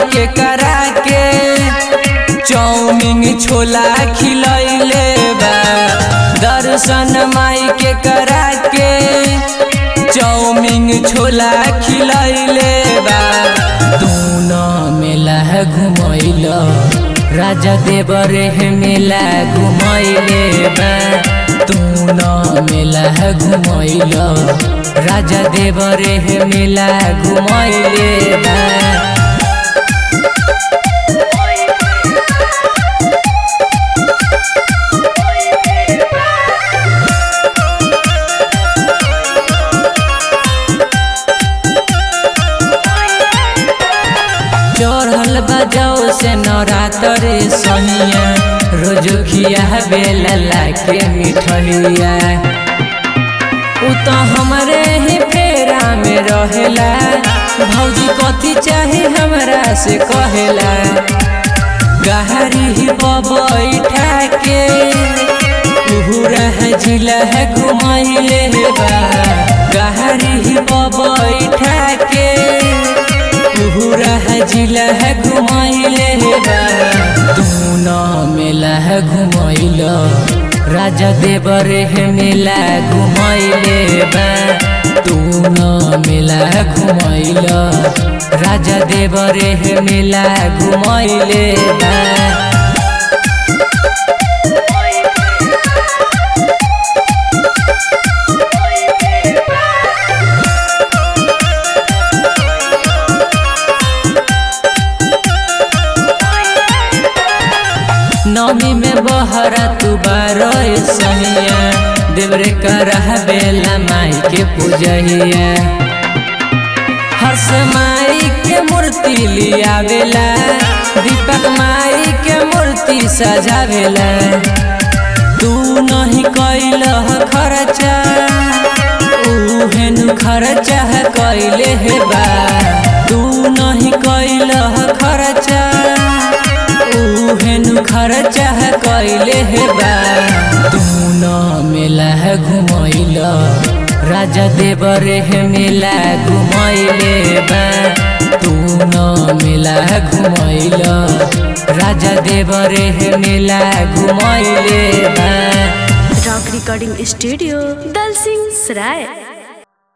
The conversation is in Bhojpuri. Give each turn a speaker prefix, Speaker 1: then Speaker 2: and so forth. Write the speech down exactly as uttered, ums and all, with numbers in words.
Speaker 1: के करा के चाउमीन छोला खिलैले बा। दर्शन माई के करा के चाउमीन छोला खिलैले बा। तू न मेला घुमैल राजा देवरे मेला घुमैले बा। तू न मेला घुमैल राजा देवरे मेला घुमैले बा। चढ़ल बजाओ से नवरात्र सनिया रोज खिया बेला के मिठैया। उ तो हमरे ही फेरा में रहेला भौजी कथी चाहे हमरा से कहेला। गहरी ही बैठा के पूरा जिला घुमैले बा। गहरी ही बैठा के पूरा जिला घुमैले बा। तू न मेला घुमैल राजा देवरे मेला घुमैले बा। तू न मेला घुमैल राजा देवरे मेला घुमैले बा। नौमी में बहरा तू बारो सहिया देवरे करह बेला माई के पूजहिया। हर्ष माई के मूर्ति लियावेला दीपक माई के मूर्ति सजावेला। तू नहीं कैल खर्चा उहेनु खर्चा कैले हे बा। तू नहीं कैल खर्चा उहेनु खर्चा कैले हे बा। तू न मेला घुमैल राजा देवरे मेला घुमैले बा। तू न मेला घुमैल राजा देवरे मेला घुमैले बा।
Speaker 2: रॉक रिकॉर्डिंग स्टूडियो दलसिंह सराय।